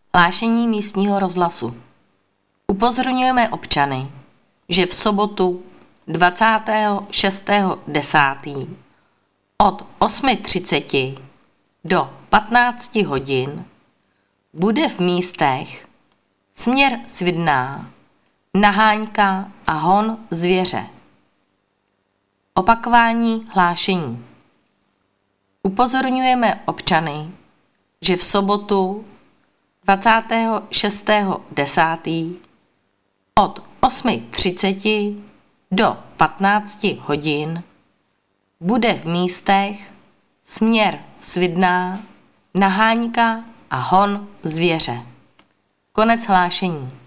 Hlášení místního rozhlasu. Upozorňujeme občany, že v sobotu 26.10. od 8:30 do 15 hodin bude v místech Směr Svidná, Naháňka a hon zvěře. Opakování hlášení. Upozorňujeme občany, že v sobotu 26.10. od 8:30 do 15 hodin bude v místech Směr Svidná, Naháňka a hon zvěře. Konec hlášení.